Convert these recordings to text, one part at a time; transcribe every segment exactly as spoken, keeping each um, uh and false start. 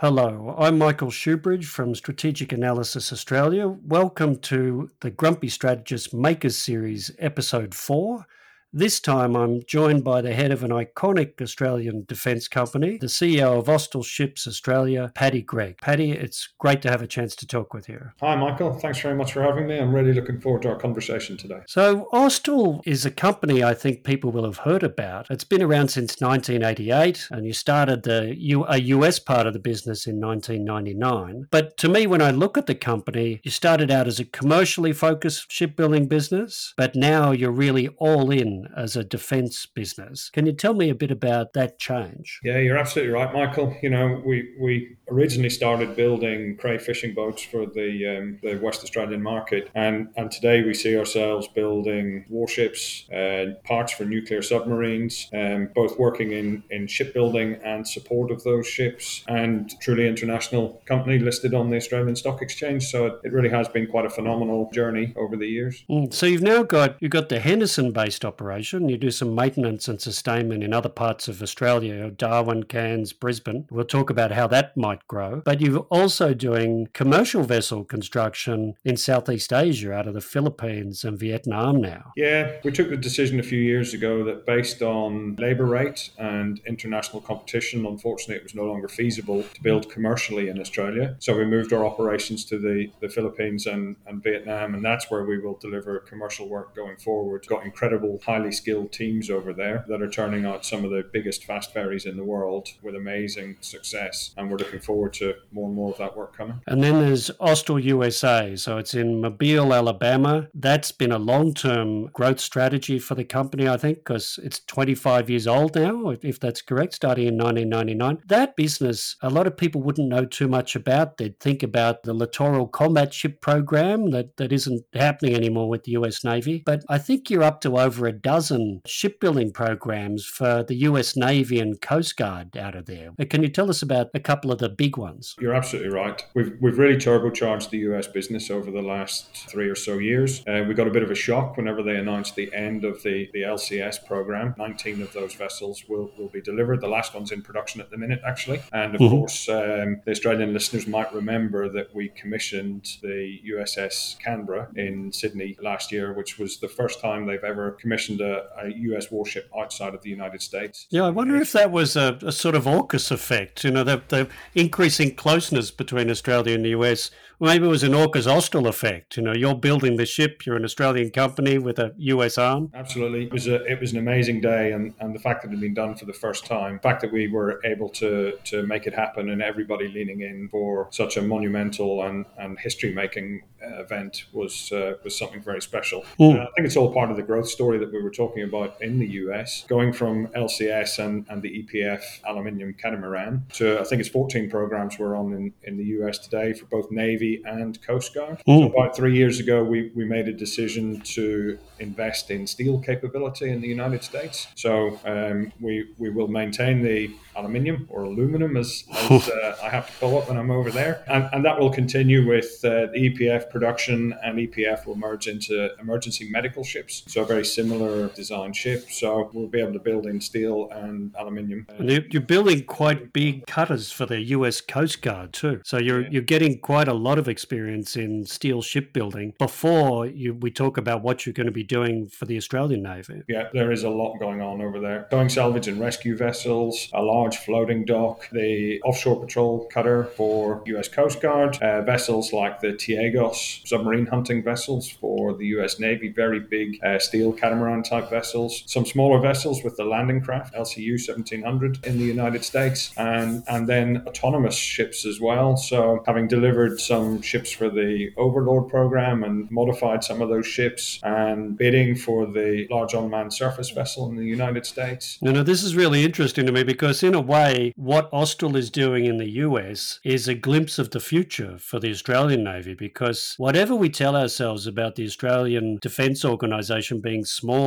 Hello, I'm Michael Shoebridge from Strategic Analysis Australia. Welcome to the Grumpy Strategist Makers Series, Episode four. This time I'm joined by the head of an iconic Australian defence company, the C E O of Austal Ships Australia, Paddy Gregg. Paddy, it's great to have a chance to talk with you. Hi, Michael. Thanks very much for having me. I'm really looking forward to our conversation today. So Austal is a company I think people will have heard about. It's been around since nineteen eighty-eight, and you started the U- a U S part of the business in nineteen ninety-nine. But to me, when I look at the company, you started out as a commercially focused shipbuilding business, but now you're really all in as a defence business. Can you tell me a bit about that change? Yeah, you're absolutely right, Michael. You know, we, we originally started building Cray fishing boats for the um, the West Australian market, and, and today we see ourselves building warships, uh, parts for nuclear submarines, um, both working in, in shipbuilding and support of those ships, and truly international company listed on the Australian Stock Exchange. So it, it really has been quite a phenomenal journey over the years. Mm, so you've now got you've got the Henderson-based operation. You do some maintenance and sustainment in other parts of Australia, Darwin, Cairns, Brisbane. We'll talk about how that might grow. But you're also doing commercial vessel construction in Southeast Asia out of the Philippines and Vietnam now. Yeah, we took the decision a few years ago that based on labour rate and international competition, unfortunately it was no longer feasible to build commercially in Australia. So we moved our operations to the, the Philippines and, and Vietnam, and that's where we will deliver commercial work going forward. Got incredible, highly skilled teams over there that are turning out some of the biggest fast ferries in the world with amazing success, and we're looking forward to more and more of that work coming. And then there's Austal U S A. So it's in Mobile, Alabama. That's been a long-term growth strategy for the company, I think, because it's twenty-five years old now, if that's correct, starting in nineteen ninety-nine. That business, a lot of people wouldn't know too much about. They'd think about the Littoral Combat Ship Program that, that isn't happening anymore with the U S Navy. But I think you're up to over a dozen shipbuilding programs for the U S Navy and Coast Guard out of there. Can you tell us about a couple of the big ones? You're absolutely right. We've we've really turbocharged the U S business over the last three or so years. Uh, we got a bit of a shock whenever they announced the end of the, the L C S program. nineteen of those vessels will, will be delivered. The last one's in production at the minute, actually. And of mm-hmm. course, um, the Australian listeners might remember that we commissioned the U S S Canberra in Sydney last year, which was the first time they've ever commissioned a, a U S warship outside of the United States. Yeah, I wonder if that was a, a sort of AUKUS effect, you know, the, the increasing closeness between Australia and the U S. Maybe it was an AUKUS Austal effect. You know, you're building the ship, you're an Australian company with a U S arm. Absolutely. It was a, it was an amazing day, and, and the fact that it had been done for the first time, the fact that we were able to, to make it happen and everybody leaning in for such a monumental and, and history-making uh, event was uh, was something very special. Mm. Uh, I think it's all part of the growth story that we were talking about in the U S, going from L C S and, and the E P F aluminium catamaran to, I think it's fourteen programs we're on in, in the U S today for both Navy and Coast Guard. Mm. So about three years ago, we, we made a decision to invest in steel capability in the United States. So um, we we will maintain the aluminium or aluminum, as, as uh, I have to call it when I'm over there. And, and that will continue with uh, the E P F production, and E P F will merge into emergency medical ships. So a very similar design ship. So we'll be able to build in steel and aluminium. And you're building quite big cutters for the U S Coast Guard too. So you're, yeah. you're getting quite a lot of experience in steel shipbuilding before you, we talk about what you're going to be doing for the Australian Navy. Yeah, there is a lot going on over there. Towing salvage and rescue vessels, a large floating dock, the offshore patrol cutter for U S Coast Guard, uh, vessels like the Tiegos submarine hunting vessels for the U S Navy, very big uh, steel catamaran type vessels, some smaller vessels with the landing craft, L C U seventeen hundred in the United States, and, and then autonomous ships as well. So having delivered some ships for the Overlord program and modified some of those ships, and bidding for the large unmanned surface vessel in the United States. You know, this is really interesting to me because in a way, what Austal is doing in the U S is a glimpse of the future for the Australian Navy, because whatever we tell ourselves about the Australian Defence Organisation being small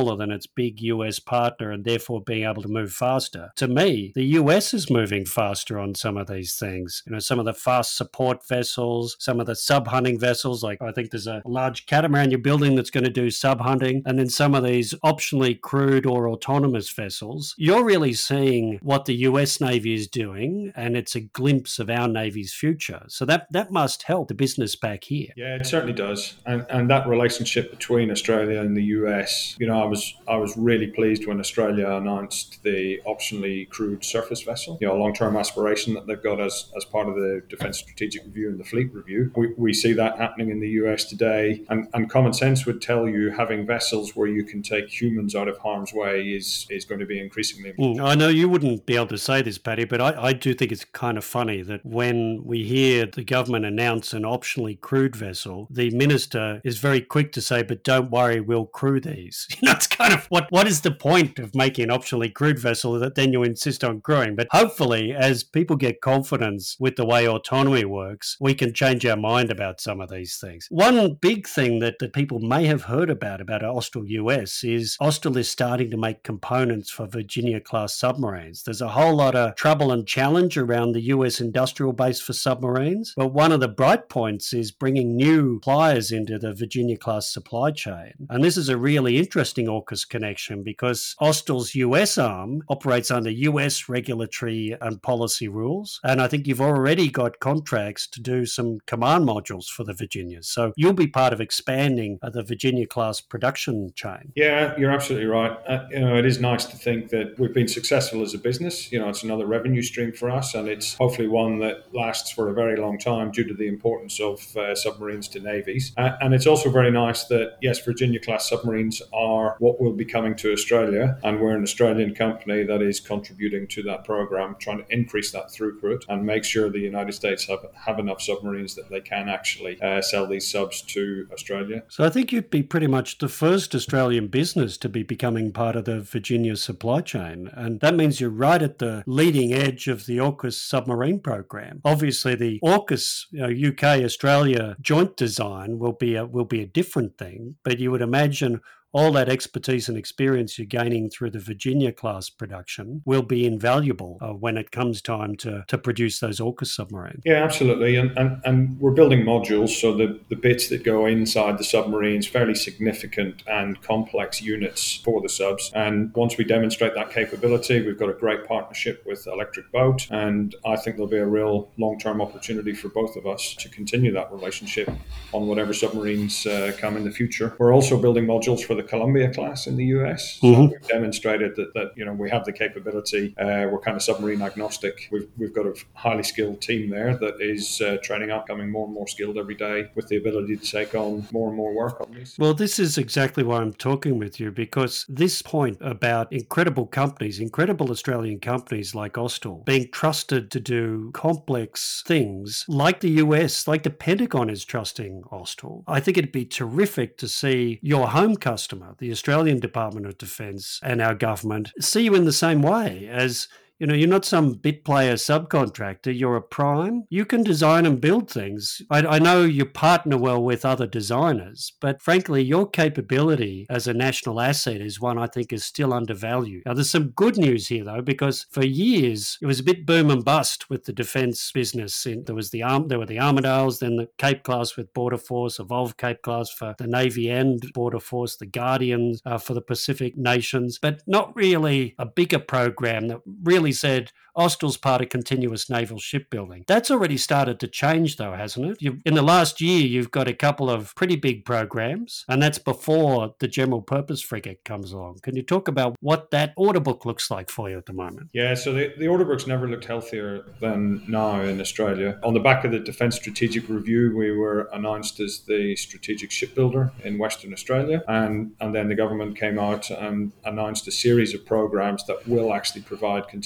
smaller than its big U S partner and therefore being able to move faster. To me, the U S is moving faster on some of these things. You know, some of the fast support vessels, some of the sub-hunting vessels, like I think there's a large catamaran you're building that's going to do sub-hunting, and then some of these optionally crewed or autonomous vessels. You're really seeing what the U S Navy is doing, and it's a glimpse of our Navy's future. So that, that must help the business back here. Yeah, it certainly does. And and that relationship between Australia and the U S, you know, I was I was really pleased when Australia announced the optionally crewed surface vessel, you know, a long-term aspiration that they've got as, as part of the Defence Strategic Review and the Fleet Review. We, we see that happening in the U S today. And, and common sense would tell you having vessels where you can take humans out of harm's way is, is going to be increasingly important. Mm, I know you wouldn't be able to say this, Paddy, but I, I do think it's kind of funny that when we hear the government announce an optionally crewed vessel, the minister is very quick to say, but don't worry, we'll crew these. You know, it's kind of what, what is the point of making an optionally crewed vessel that then you insist on crewing? But hopefully, as people get confidence with the way autonomy works, we can change our mind about some of these things. One big thing that, that people may have heard about, about Austal U S is Austal is starting to make components for Virginia-class submarines. There's a whole lot of trouble and challenge around the U S industrial base for submarines, but one of the bright points is bringing new pliers into the Virginia-class supply chain. And this is a really interesting AUKUS connection because Austal's U S arm operates under U S regulatory and policy rules, and I think you've already got contracts to do some command modules for the Virginias. So you'll be part of expanding the Virginia-class production chain. Yeah, you're absolutely right. Uh, you know, it is nice to think that we've been successful as a business. You know, it's another revenue stream for us, and it's hopefully one that lasts for a very long time due to the importance of uh, submarines to navies. Uh, and it's also very nice that, yes, Virginia-class submarines are what will be coming to Australia, and we're an Australian company that is contributing to that program, trying to increase that throughput and make sure the United States have, have enough submarines that they can actually uh, sell these subs to Australia. So I think you'd be pretty much the first Australian business to be becoming part of the Virginia supply chain. And that means you're right at the leading edge of the AUKUS submarine program. Obviously, the AUKUS you know, U K-Australia joint design will be a, will be a different thing, but you would imagine all that expertise and experience you're gaining through the Virginia-class production will be invaluable uh, when it comes time to, to produce those AUKUS submarines. Yeah, absolutely. And, and and we're building modules, so the, the bits that go inside the submarines, fairly significant and complex units for the subs. And once we demonstrate that capability, we've got a great partnership with Electric Boat, and I think there'll be a real long-term opportunity for both of us to continue that relationship on whatever submarines uh, come in the future. We're also building modules for the Columbia class in the U S. So mm-hmm. we've demonstrated that, that you know we have the capability. Uh, we're kind of submarine agnostic. We've we've got a highly skilled team there that is uh, training up, becoming more and more skilled every day with the ability to take on more and more work on these. Well, this is exactly why I'm talking with you, because this point about incredible companies, incredible Australian companies like Austal being trusted to do complex things like the U S, like the Pentagon is trusting Austal. I think it'd be terrific to see your home customer, the Australian Department of Defence and our government, see you in the same way as, you know, you're not some bit player subcontractor, you're a prime. You can design and build things. I, I know you partner well with other designers, but frankly, your capability as a national asset is one I think is still undervalued. Now, there's some good news here, though, because for years, it was a bit boom and bust with the defence business. There was the arm, there were the Armidales, then the Cape class with Border Force, Evolved Cape class for the Navy and Border Force, the Guardians uh, for the Pacific nations, but not really a bigger program that really said Austal's part of continuous naval shipbuilding. That's already started to change, though, hasn't it? You've, in the last year, you've got a couple of pretty big programs, and that's before the general purpose frigate comes along. Can you talk about what that order book looks like for you at the moment? Yeah, so the, the order book's never looked healthier than now in Australia. On the back of the Defence Strategic Review, we were announced as the strategic shipbuilder in Western Australia, and, and then the government came out and announced a series of programs that will actually provide continuous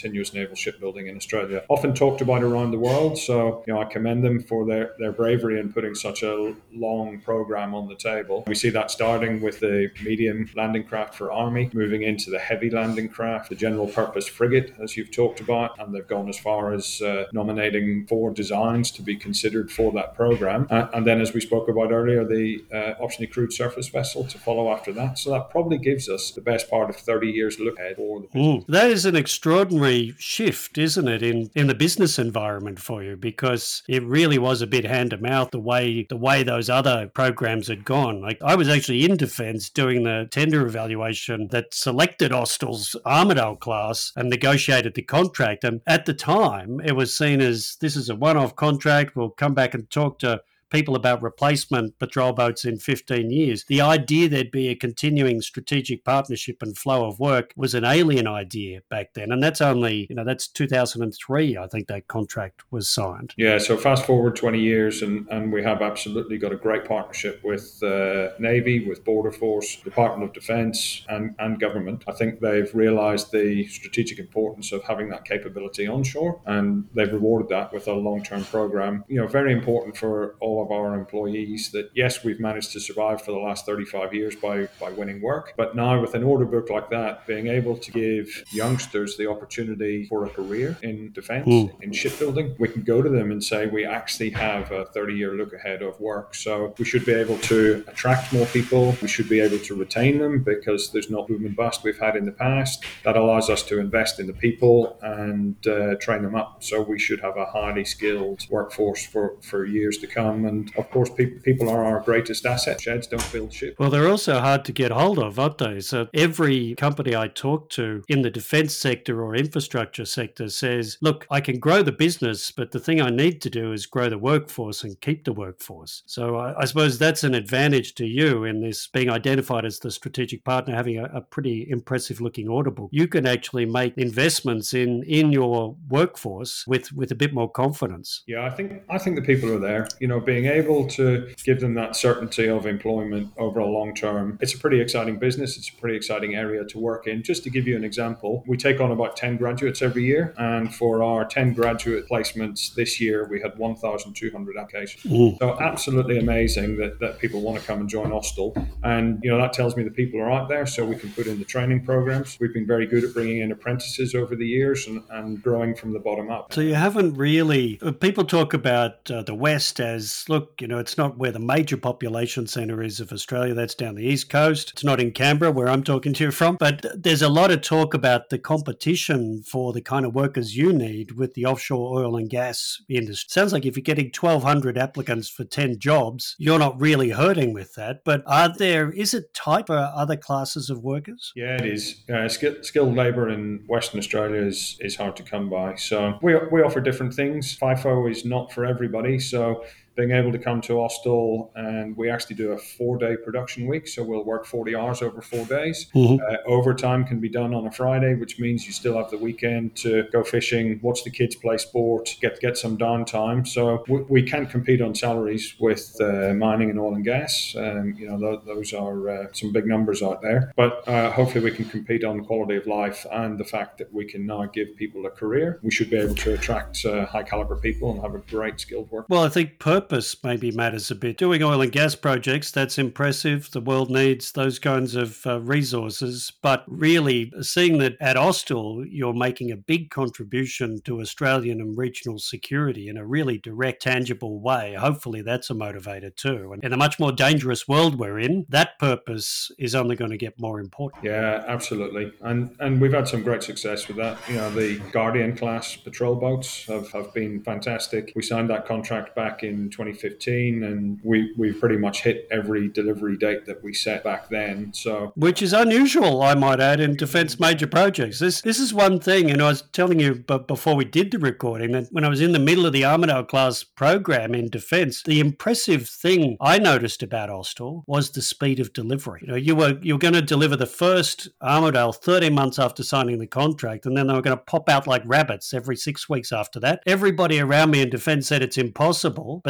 continuous naval shipbuilding in Australia. Often talked about around the world, so you know I commend them for their, their bravery in putting such a long program on the table. We see that starting with the medium landing craft for Army, moving into the heavy landing craft, the general purpose frigate, as you've talked about, and they've gone as far as uh, nominating four designs to be considered for that program. Uh, and then, as we spoke about earlier, the uh, optionally crewed surface vessel to follow after that. So that probably gives us the best part of thirty years look ahead for the business. Mm. That is an extraordinary shift, isn't it, in, in the business environment for you, because it really was a bit hand to mouth the way the way those other programs had gone. Like I was actually in defence doing the tender evaluation that selected Austal's Armidale class and negotiated the contract. And at the time, it was seen as this is a one-off contract. We'll come back and talk to people about replacement patrol boats in fifteen years. The idea there'd be a continuing strategic partnership and flow of work was an alien idea back then. And that's only, you know, that's two thousand three, I think that contract was signed. Yeah, so fast forward twenty years and, and we have absolutely got a great partnership with uh, Navy, with Border Force, Department of Defence and, and government. I think they've realised the strategic importance of having that capability onshore, and they've rewarded that with a long-term programme. You know, very important for all of our employees that, yes, we've managed to survive for the last thirty-five years by, by winning work. But now with an order book like that, being able to give youngsters the opportunity for a career in defence, mm. in shipbuilding, we can go to them and say we actually have a thirty-year look ahead of work. So we should be able to attract more people. We should be able to retain them because there's not boom and bust we've had in the past. That allows us to invest in the people and uh, train them up. So we should have a highly skilled workforce for, for years to come. And of course, pe- people are our greatest asset. Sheds don't build ships. Well, they're also hard to get hold of, aren't they? So every company I talk to in the defence sector or infrastructure sector says, look, I can grow the business, but the thing I need to do is grow the workforce and keep the workforce. So I, I suppose that's an advantage to you in this being identified as the strategic partner, having a, a pretty impressive looking order book. You can actually make investments in, in your workforce with, with a bit more confidence. Yeah, I think I think the people are there. You know, being able to give them that certainty of employment over a long term, it's a pretty exciting business. It's a pretty exciting area to work in. Just to give you an example, we take on about ten graduates every year. And for our ten graduate placements this year, we had one thousand two hundred applications. Mm. So absolutely amazing that, that people want to come and join Austal. And, you know, that tells me the people are out there so we can put in the training programs. We've been very good at bringing in apprentices over the years and, and growing from the bottom up. So you haven't really, people talk about uh, the West as, look, you know, it's not where the major population centre is of Australia. That's down the East Coast. It's not in Canberra, where I'm talking to you from. But there's a lot of talk about the competition for the kind of workers you need with the offshore oil and gas industry. Sounds like if you're getting twelve hundred applicants for ten jobs, you're not really hurting with that. But are there, is it tight for other classes of workers? Yeah, it is. Uh, skill, skilled labour in Western Australia is, is hard to come by. So we, we offer different things. FIFO is not for everybody. So being able to come to Austal, and we actually do a four-day production week, so we'll work forty hours over four days. Mm-hmm. Uh, overtime can be done on a Friday, which means you still have the weekend to go fishing, watch the kids play sport, get get some downtime. So we, we can't compete on salaries with uh, mining and oil and gas. Um, you know, th- those are uh, some big numbers out there. But uh, hopefully we can compete on quality of life and the fact that we can now give people a career. We should be able to attract uh, high-caliber people and have a great skilled work. Well, I think purpose maybe matters a bit. Doing oil and gas projects, that's impressive. The world needs those kinds of uh, resources. But really, seeing that at Austal, you're making a big contribution to Australian and regional security in a really direct, tangible way, hopefully that's a motivator too. And in a much more dangerous world we're in, that purpose is only going to get more important. Yeah, absolutely. And and we've had some great success with that. You know, the Guardian class patrol boats have, have been fantastic. We signed that contract back in twenty fifteen, and we we've pretty much hit every delivery date that we set back then. So, which is unusual, I might add, in defence major projects. This this is one thing, and I was telling you but before we did the recording that when I was in the middle of the Armidale class program in defence, the impressive thing I noticed about Austal was the speed of delivery. You know, you were you were going to deliver the first Armidale thirteen months after signing the contract, and then they were going to pop out like rabbits every six weeks after that. Everybody around me in defence said it's impossible, but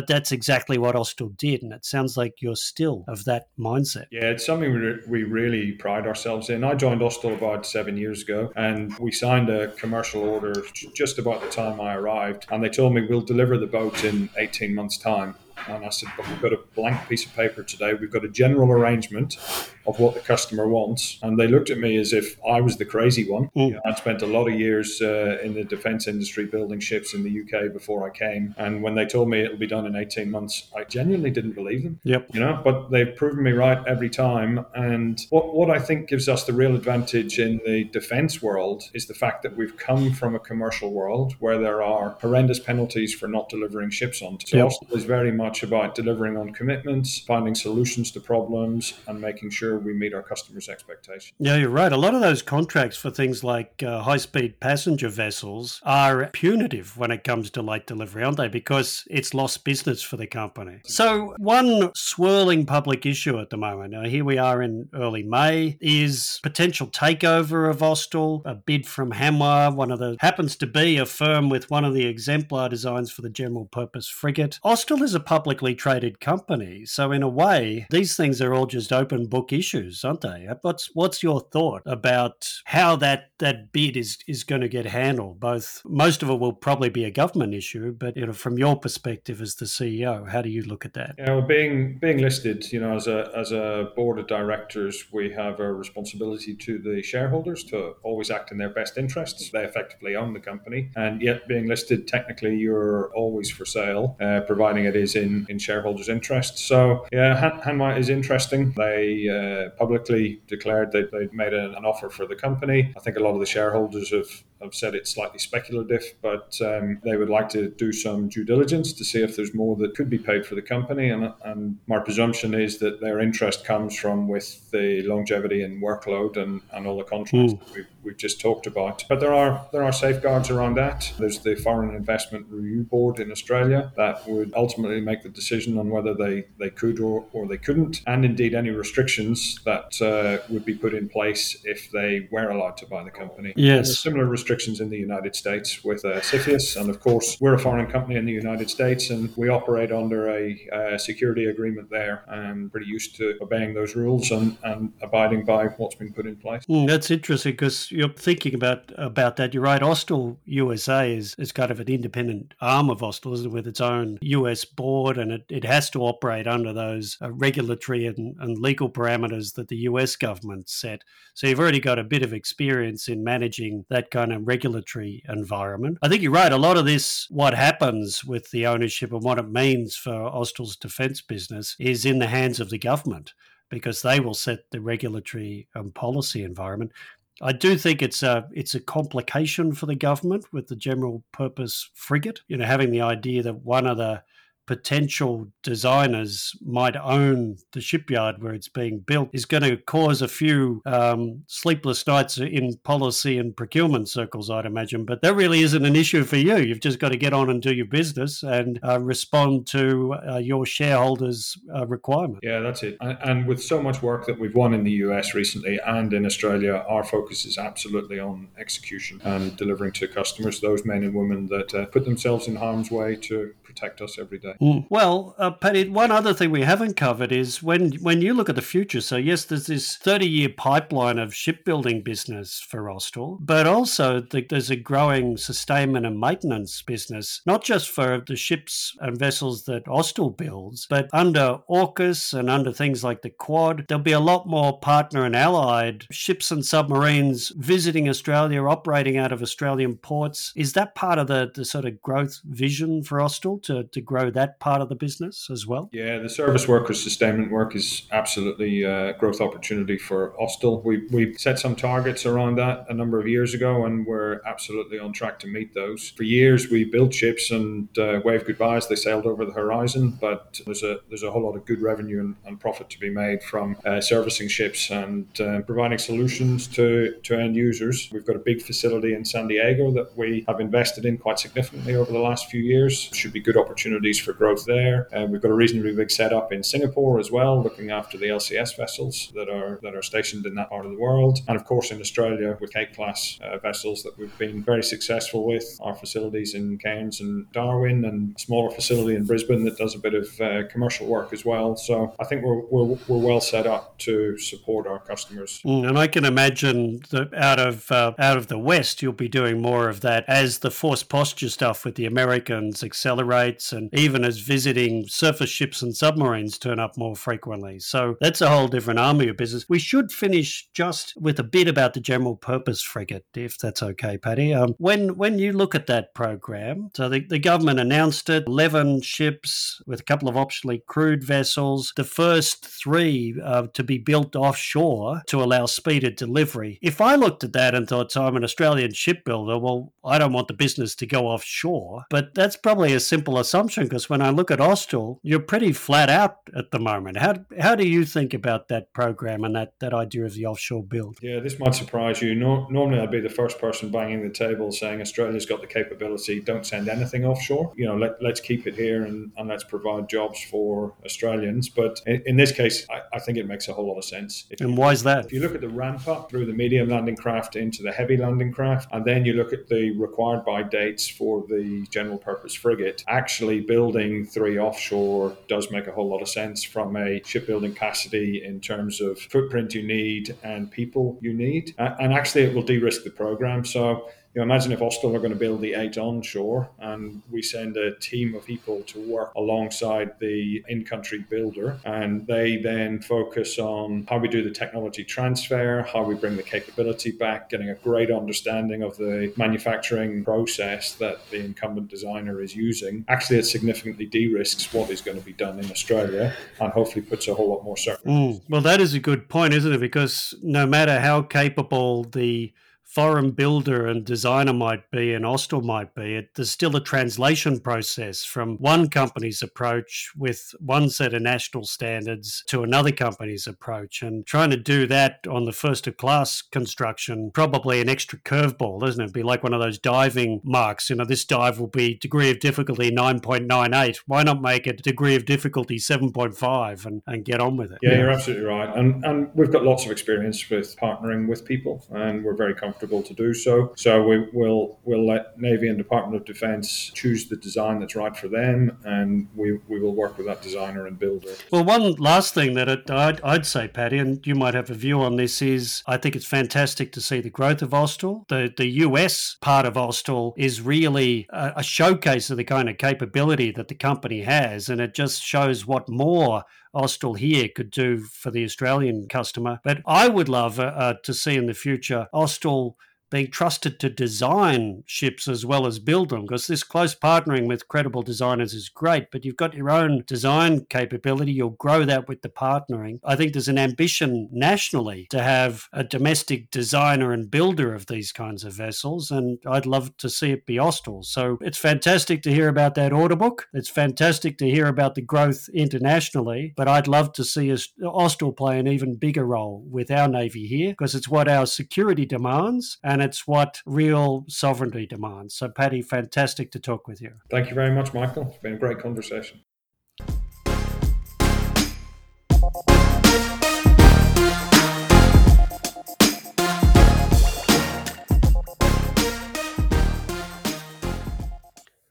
that's exactly what Austal did, and it sounds like you're still of that mindset. Yeah, it's something we, re- we really pride ourselves in. I joined Austal about seven years ago, and we signed a commercial order just about the time I arrived, and they told me we'll deliver the boat in eighteen months' time. And I said, but we've got a blank piece of paper today. We've got a general arrangement of what the customer wants. And they looked at me as if I was the crazy one. Mm. You know, I'd spent a lot of years uh, in the defence industry building ships in the U K before I came. And when they told me it'll be done in eighteen months, I genuinely didn't believe them. Yep. You know, but they've proven me right every time. And what, what I think gives us the real advantage in the defence world is the fact that we've come from a commercial world where there are horrendous penalties for not delivering ships on. So yep. Austal is very much about delivering on commitments, finding solutions to problems, and making sure we meet our customers' expectations. Yeah, you're right. A lot of those contracts for things like uh, high-speed passenger vessels are punitive when it comes to late delivery, aren't they? Because it's lost business for the company. So one swirling public issue at the moment, now here we are in early May, is potential takeover of Austal, a bid from Hanwha, one of the, happens to be a firm with one of the exemplar designs for the general purpose frigate. Austal is a publicly traded company, so in a way, these things are all just open book issues, aren't they? What's what's your thought about how that that bid is is going to get handled? Both, most of it will probably be a government issue, but you know, from your perspective as the C E O, how do you look at that? Yeah, well, being being listed, you know, as a as a board of directors, we have a responsibility to the shareholders to always act in their best interests. They effectively own the company, and yet being listed, technically, you're always for sale, uh, providing it is in in shareholders' interests. So, yeah, Han- Hanwha is interesting. They uh, publicly declared that they'd made a, an offer for the company. I think a lot of the shareholders have, have said it's slightly speculative, but um, they would like to do some due diligence to see if there's more that could be paid for the company. And, and my presumption is that their interest comes from with the longevity and workload and, and all the contracts mm. that we've, we've just talked about. But there are there are safeguards around that. There's the Foreign Investment Review Board in Australia that would ultimately make the decision on whether they, they could or, or they couldn't, and indeed any restrictions that uh, would be put in place if they were allowed to buy the company. Yes. There's similar restrictions in the United States with uh, CFIUS, and of course we're a foreign company in the United States and we operate under a uh, security agreement there, and pretty used to obeying those rules and, and abiding by what's been put in place. Mm, that's interesting because you're thinking about about that. You're right. Austal U S A is, is kind of an independent arm of Austal, isn't it, with its own U S board, and it, it has to operate under those uh, regulatory and, and legal parameters that the U S government set. So you've already got a bit of experience in managing that kind of regulatory environment. I think you're right. A lot of this, what happens with the ownership and what it means for Austal's defence business, is in the hands of the government, because they will set the regulatory and policy environment. I do think it's a it's a complication for the government with the general purpose frigate. You know, having the idea that one of the potential designers might own the shipyard where it's being built is going to cause a few um, sleepless nights in policy and procurement circles, I'd imagine. But that really isn't an issue for you. You've just got to get on and do your business and uh, respond to uh, your shareholders' uh, requirement. Yeah, that's it. And, and with so much work that we've won in the U S recently and in Australia, our focus is absolutely on execution and delivering to customers, those men and women that uh, put themselves in harm's way to protect us every day. Mm. Well, uh, Paddy, one other thing we haven't covered is when when you look at the future. So yes, there's this thirty-year pipeline of shipbuilding business for Austal, but also the, there's a growing sustainment and maintenance business, not just for the ships and vessels that Austal builds, but under AUKUS and under things like the Quad, there'll be a lot more partner and allied ships and submarines visiting Australia, operating out of Australian ports. Is that part of the, the sort of growth vision for Austal to, to grow that part of the business as well? Yeah, the service work or sustainment work is absolutely a growth opportunity for Austal. We we set some targets around that a number of years ago, and we're absolutely on track to meet those. For years, we built ships and uh, waved goodbye as they sailed over the horizon, but there's a there's a whole lot of good revenue and, and profit to be made from uh, servicing ships and uh, providing solutions to, to end users. We've got a big facility in San Diego that we have invested in quite significantly over the last few years. Should be good opportunities for for growth there. Uh, we've got a reasonably big setup in Singapore as well, looking after the L C S vessels that are that are stationed in that part of the world. And of course in Australia with Cape-class uh, vessels that we've been very successful with. Our facilities in Cairns and Darwin, and a smaller facility in Brisbane that does a bit of uh, commercial work as well. So I think we're, we're, we're well set up to support our customers. Mm, and I can imagine that out of uh, out of the West, you'll be doing more of that as the force posture stuff with the Americans accelerates, and even as visiting surface ships and submarines turn up more frequently. So that's a whole different army of business. We should finish just with a bit about the general purpose frigate, if that's okay, Paddy. Um, when when you look at that program, so the, the government announced it, eleven ships with a couple of optionally crewed vessels, the first three uh, to be built offshore to allow speeded delivery. If I looked at that and thought, so I'm an Australian shipbuilder, well, I don't want the business to go offshore. But that's probably a simple assumption, because when I look at Austal, you're pretty flat out at the moment. How how do you think about that program and that, that idea of the offshore build? Yeah, this might surprise you. No, normally I'd be the first person banging the table saying Australia's got the capability, don't send anything offshore. You know, let, let's keep it here and, and let's provide jobs for Australians. But in, in this case, I, I think it makes a whole lot of sense. If and you, why is that? If you look at the ramp up through the medium landing craft into the heavy landing craft, and then you look at the required by dates for the general purpose frigate, actually building three offshore does make a whole lot of sense from a shipbuilding capacity in terms of footprint you need and people you need. And actually it will de-risk the program. So you know, imagine if Austal are going to build the eight onshore and we send a team of people to work alongside the in-country builder, and they then focus on how we do the technology transfer, how we bring the capability back, getting a great understanding of the manufacturing process that the incumbent designer is using. Actually, it significantly de-risks what is going to be done in Australia and hopefully puts a whole lot more certainty. Mm, well, that is a good point, isn't it? Because no matter how capable the foreign builder and designer might be and Austal might be, it, there's still a translation process from one company's approach with one set of national standards to another company's approach. And trying to do that on the first of class construction, probably an extra curveball, isn't it? It'd be like one of those diving marks. You know, this dive will be degree of difficulty nine point nine eight. Why not make it degree of difficulty seven point five and, and get on with it? Yeah, you're absolutely right. And, and we've got lots of experience with partnering with people, and we're very comfortable to do so. So we will we'll let Navy and Department of Defence choose the design that's right for them, and we, we will work with that designer and builder. Well, one last thing that it, I'd, I'd say, Paddy, and you might have a view on this, is I think it's fantastic to see the growth of Austal. The, the U S part of Austal is really a, a showcase of the kind of capability that the company has, and it just shows what more Austal here could do for the Australian customer. But I would love uh, uh, to see in the future Austal being trusted to design ships as well as build them, because this close partnering with credible designers is great, but you've got your own design capability. You'll grow that with the partnering. I think there's an ambition nationally to have a domestic designer and builder of these kinds of vessels, and I'd love to see it be Austal. So it's fantastic to hear about that order book. It's fantastic to hear about the growth internationally, but I'd love to see us, Austal play an even bigger role with our Navy here, because it's what our security demands, and it's what real sovereignty demands. So, Paddy, fantastic to talk with you. Thank you very much, Michael. It's been a great conversation.